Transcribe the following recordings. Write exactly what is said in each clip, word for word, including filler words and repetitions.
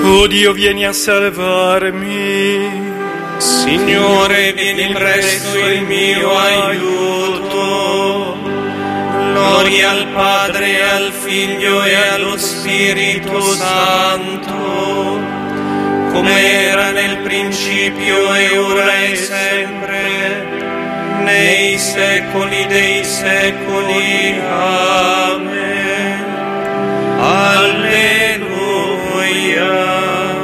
Oh Dio, vieni a salvarmi. Signore, vieni presto il mio aiuto. Gloria al Padre, al Figlio e allo Spirito Santo, come era nel principio e ora e sempre, nei secoli dei secoli. Amen. Alleluia.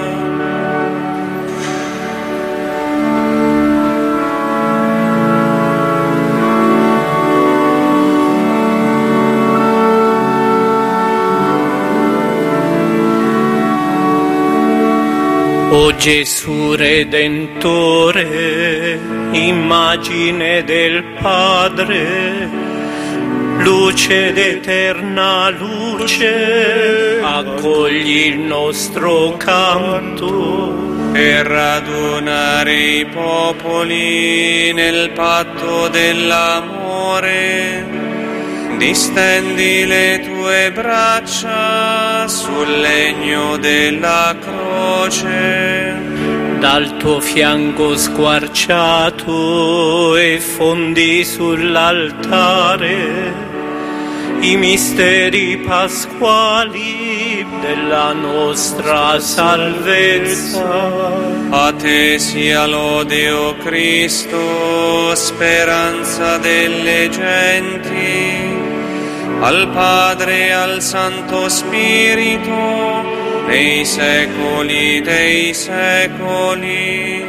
O Gesù Redentore, immagine del Padre, luce d'eterna luce, accogli il nostro canto. Per radunare i popoli nel patto dell'amore, distendi le tue braccia sul legno della croce. Dal tuo fianco squarciato e fondi sull'altare i misteri pasquali della nostra salvezza. A te sia lode, o Cristo, speranza delle genti, al Padre e al Santo Spirito, nei secoli dei secoli.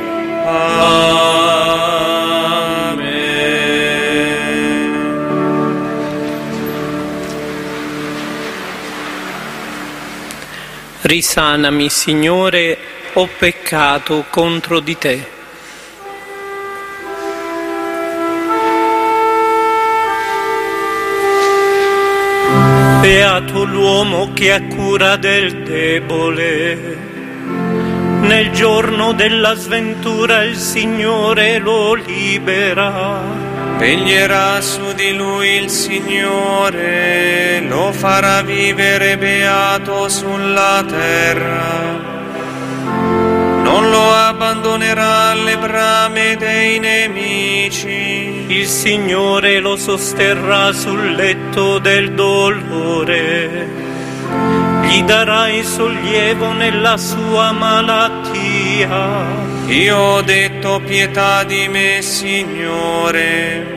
Amen. Risanami, Signore, ho peccato contro di te. Beato l'uomo che ha cura del debole. Nel giorno della sventura il Signore lo libera. Veglierà su di lui il Signore, lo farà vivere beato sulla terra. Non lo abbandonerà alle brame dei nemici. Il Signore lo sosterrà sul letto del dolore. Gli darà il sollievo nella sua malattia. Io ho detto: pietà di me, Signore.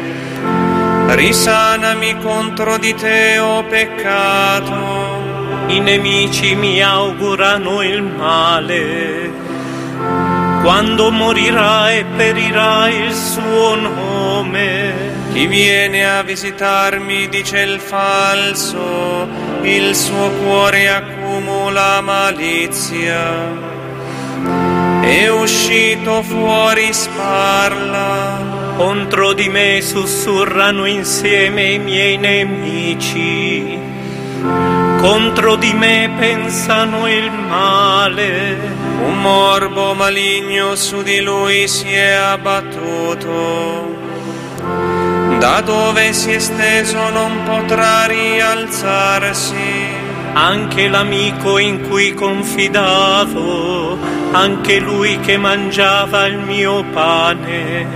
Risanami, contro di te ho peccato. I nemici mi augurano il male. Quando morirà e perirà il suo nome. Chi viene a visitarmi dice il falso, il suo cuore accumula malizia. È uscito fuori sparla. Contro di me sussurrano insieme i miei nemici. Contro di me pensano il male. Un morbo maligno su di lui si è abbattuto. Da dove si è steso non potrà rialzarsi. Anche l'amico in cui confidavo, anche lui che mangiava il mio pane,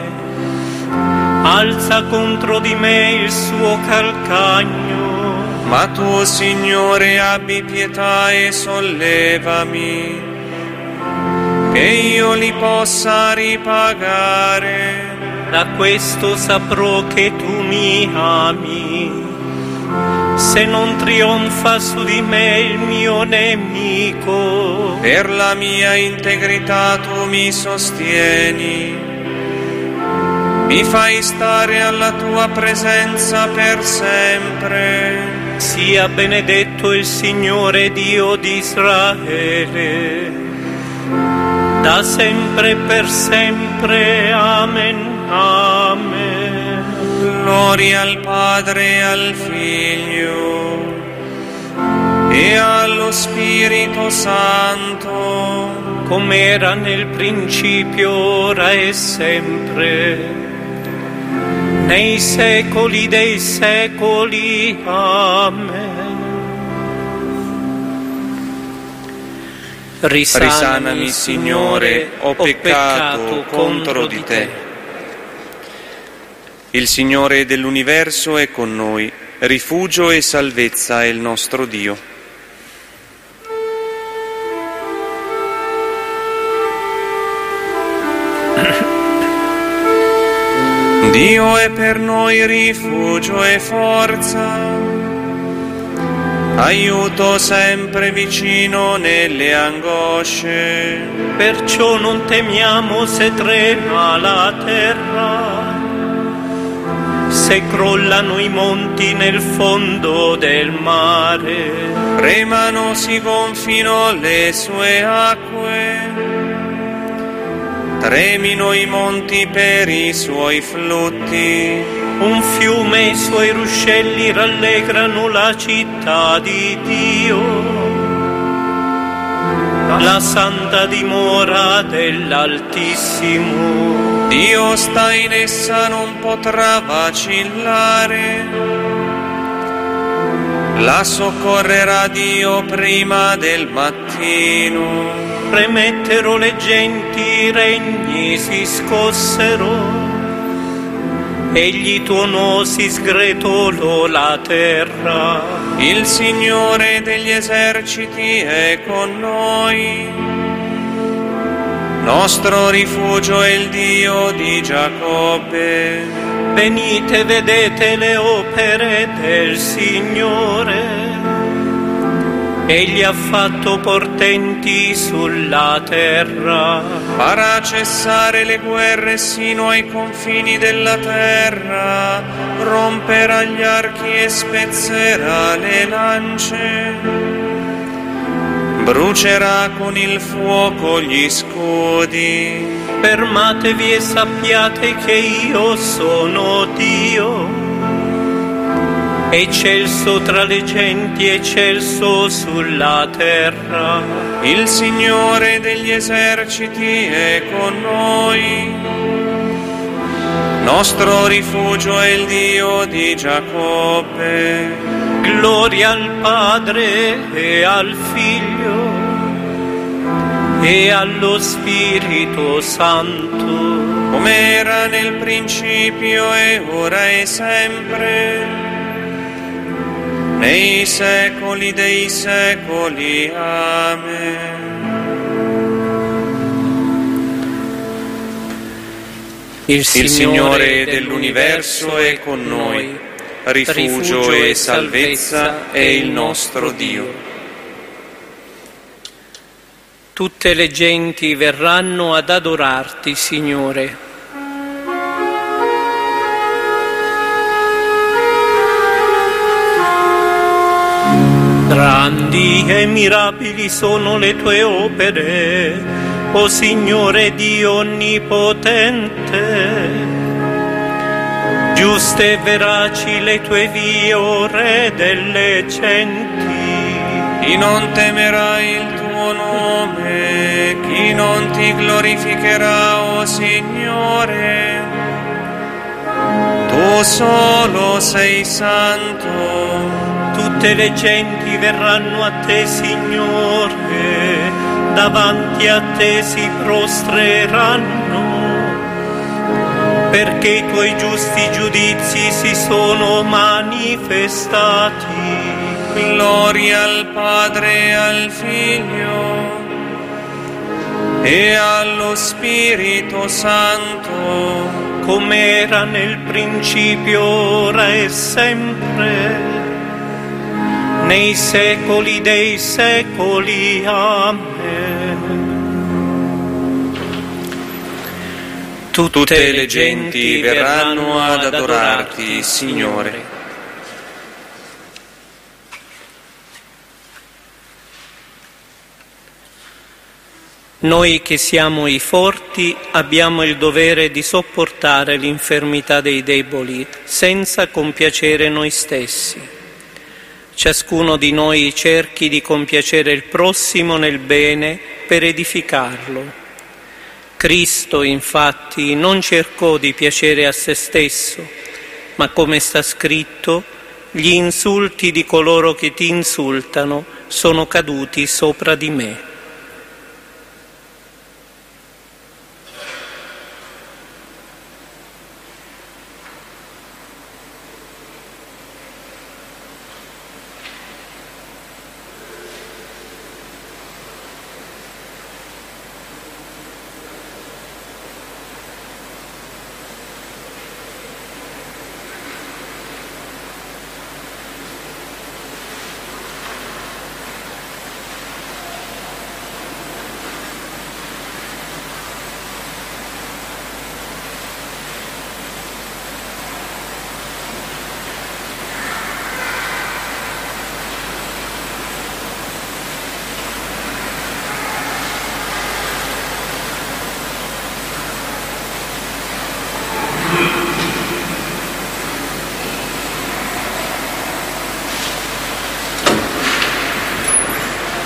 alza contro di me il suo calcagno. Ma tu, Signore, abbi pietà e sollevami, che io li possa ripagare. Da questo saprò che tu mi ami, se non trionfa su di me il mio nemico. Per la mia integrità tu mi sostieni, mi fai stare alla tua presenza per sempre. Sia benedetto il Signore Dio di Israele, da sempre e per sempre. Amen. Amen. Gloria al Padre e al Figlio e allo Spirito Santo, come era nel principio, ora e sempre, nei secoli dei secoli. Amen. Risanami, Signore, ho peccato contro di te. Il Signore dell'universo è con noi, rifugio e salvezza è il nostro Dio. Dio è per noi rifugio e forza, aiuto sempre vicino nelle angosce. Perciò non temiamo se trema la terra, se crollano i monti nel fondo del mare. Tremano, si gonfino le sue acque, tremino i monti per i suoi flutti. Un fiume e i suoi ruscelli rallegrano la città di Dio, la santa dimora dell'Altissimo. Dio sta in essa, non potrà vacillare, la soccorrerà Dio prima del mattino. Premettero le genti, i regni si scossero, egli tuonò, si sgretolò la terra. Il Signore degli eserciti è con noi, nostro rifugio è il Dio di Giacobbe. Venite, vedete le opere del Signore, egli ha fatto portenti sulla terra. Farà cessare le guerre sino ai confini della terra, romperà gli archi e spezzerà le lance, brucerà con il fuoco gli scudi. Fermatevi e sappiate che io sono Dio, eccelso tra le genti, eccelso sulla terra. Il Signore degli eserciti è con noi, nostro rifugio è il Dio di Giacobbe. Gloria al Padre e al Figlio e allo Spirito Santo, come era nel principio e ora e sempre, nei secoli dei secoli. Amen. Il Signore, Il Signore dell'universo è con noi, rifugio e salvezza è il nostro Dio. Tutte le genti verranno ad adorarti, Signore. Grandi e mirabili sono le tue opere, o Signore Dio onnipotente. Giuste e veraci le tue vie, o Re delle genti. Chi non temerà il tuo nome, chi non ti glorificherà, o Signore? Tu solo sei santo. Tutte le genti verranno a te, Signore, davanti a te si prostreranno, perché i tuoi giusti giudizi si sono manifestati. Gloria al Padre e al Figlio e allo Spirito Santo, come era nel principio, ora e sempre, nei secoli dei secoli. Amen. Tutte le genti verranno ad adorarti, Signore. Noi che siamo i forti abbiamo il dovere di sopportare l'infermità dei deboli senza compiacere noi stessi. Ciascuno di noi cerchi di compiacere il prossimo nel bene per edificarlo. Cristo, infatti, non cercò di piacere a se stesso, ma come sta scritto, gli insulti di coloro che ti insultano sono caduti sopra di me.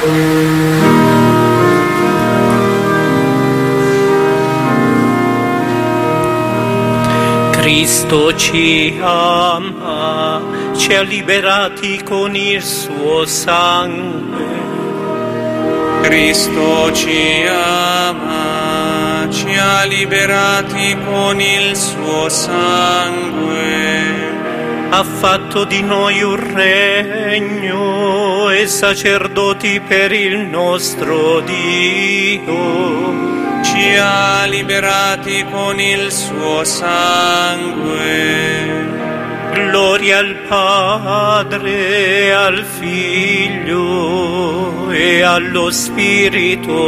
Cristo ci ama, ci ha liberati con il suo sangue. Cristo ci ama, ci ha liberati con il suo sangue. Ha fatto di noi un regno e sacerdoti per il nostro Dio. Ci ha liberati con il suo sangue. Gloria al Padre, al Figlio e allo Spirito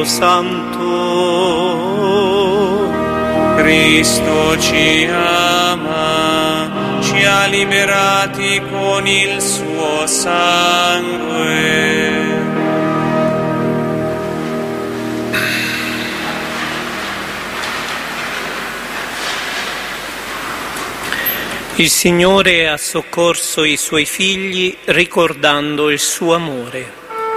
Santo. Cristo ci ama, ci ha liberati con il suo sangue. Il Signore ha soccorso i Suoi figli ricordando il suo amore.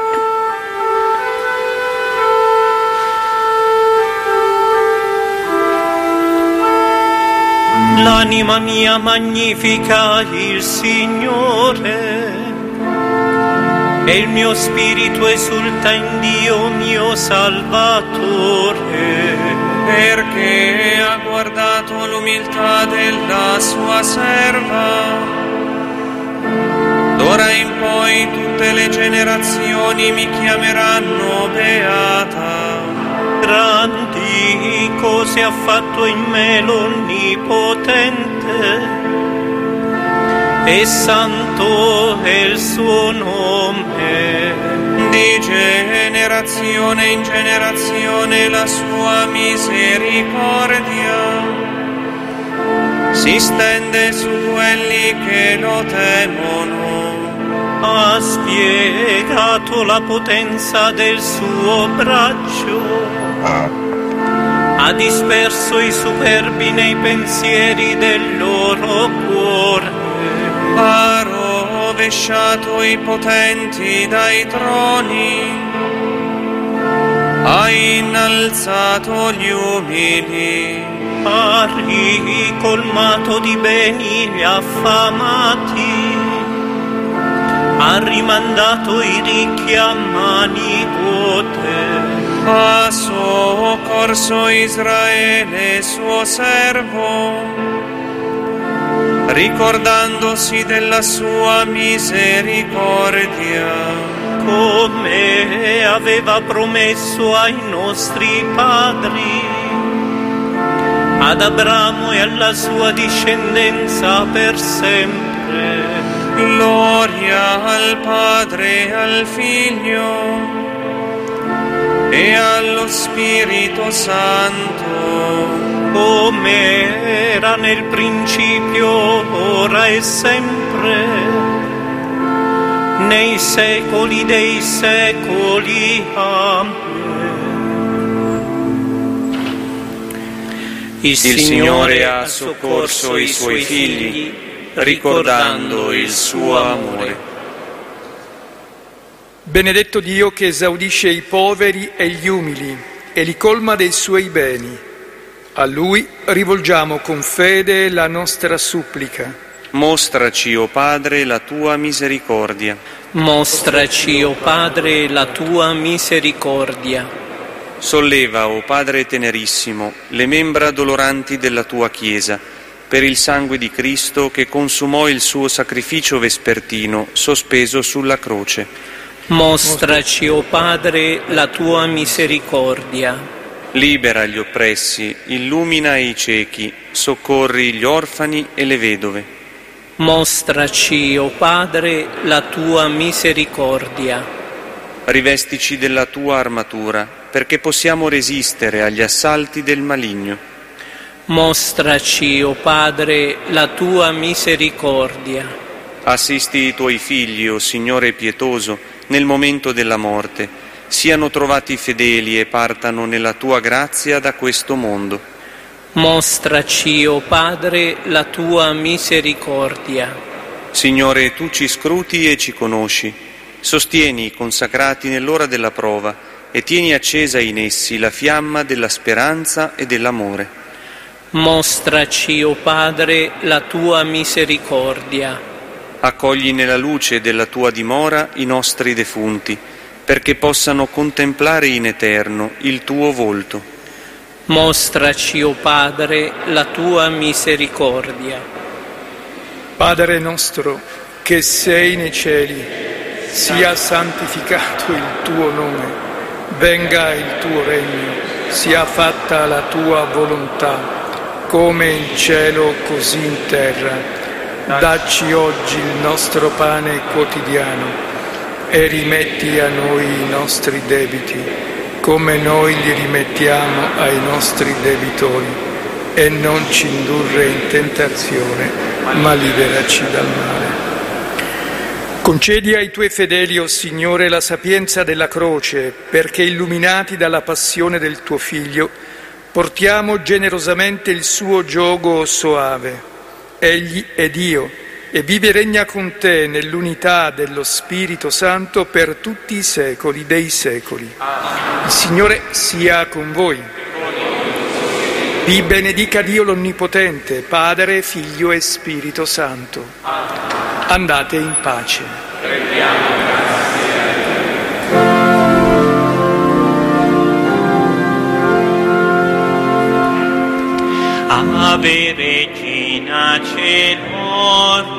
L'anima mia magnifica il Signore e il mio spirito esulta in Dio mio Salvatore. Perché ha guardato l'umiltà della sua serva. D'ora in poi tutte le generazioni mi chiameranno beata. Grandi cose ha fatto in me l'Onnipotente, e santo è il suo nome. Di generazione in generazione la sua misericordia si stende su quelli che lo temono. Ha spiegato la potenza del suo braccio, ha disperso i superbi nei pensieri del loro cuore. Ha rovesciato i potenti dai troni, ha innalzato gli umili, ha ricolmato di beni gli affamati, ha rimandato i ricchi a mani vuote. Ha soccorso Israele suo servo, ricordandosi della sua misericordia, come aveva promesso ai nostri padri, ad Abramo e alla sua discendenza per sempre. Gloria al Padre e al Figlio e allo Spirito Santo, come era nel principio, ora e sempre, nei secoli dei secoli. Amen. Il, Il Signore ha soccorso i Suoi figli, ricordando il suo amore. Benedetto Dio che esaudisce i poveri e gli umili e li colma dei Suoi beni. A Lui rivolgiamo con fede la nostra supplica. Mostraci, o Padre, la Tua misericordia. Mostraci, o Padre, la Tua misericordia. Solleva, o Padre tenerissimo, le membra doloranti della Tua Chiesa, per il sangue di Cristo che consumò il suo sacrificio vespertino sospeso sulla croce. Mostraci, o Padre, la Tua misericordia. Libera gli oppressi, illumina i ciechi, soccorri gli orfani e le vedove. Mostraci, o Padre, la Tua misericordia. Rivestici della Tua armatura, perché possiamo resistere agli assalti del maligno. Mostraci, o Padre, la Tua misericordia. Assisti i Tuoi figli, o Signore pietoso, nel momento della morte, siano trovati fedeli e partano nella Tua grazia da questo mondo. Mostraci, o Padre, la Tua misericordia. Signore, Tu ci scruti e ci conosci. Sostieni i consacrati nell'ora della prova e tieni accesa in essi la fiamma della speranza e dell'amore. Mostraci, o Padre, la tua misericordia. Accogli nella luce della tua dimora i nostri defunti, perché possano contemplare in eterno il tuo volto. Mostraci, o Padre, la tua misericordia. Padre nostro, che sei nei cieli, sia santificato il tuo nome, venga il tuo regno, sia fatta la tua volontà, come in cielo così in terra. Dacci oggi il nostro pane quotidiano e rimetti a noi i nostri debiti, come noi li rimettiamo ai nostri debitori, e non ci indurre in tentazione, ma liberaci dal male. Concedi ai tuoi fedeli, o Signore, la sapienza della croce, perché illuminati dalla passione del tuo Figlio, portiamo generosamente il suo giogo soave. Egli è Dio e vive e regna con te nell'unità dello Spirito Santo per tutti i secoli dei secoli. Il Signore sia con voi. Vi benedica Dio l'Onnipotente, Padre, Figlio e Spirito Santo. Andate in pace. Ave Regina Caelorum,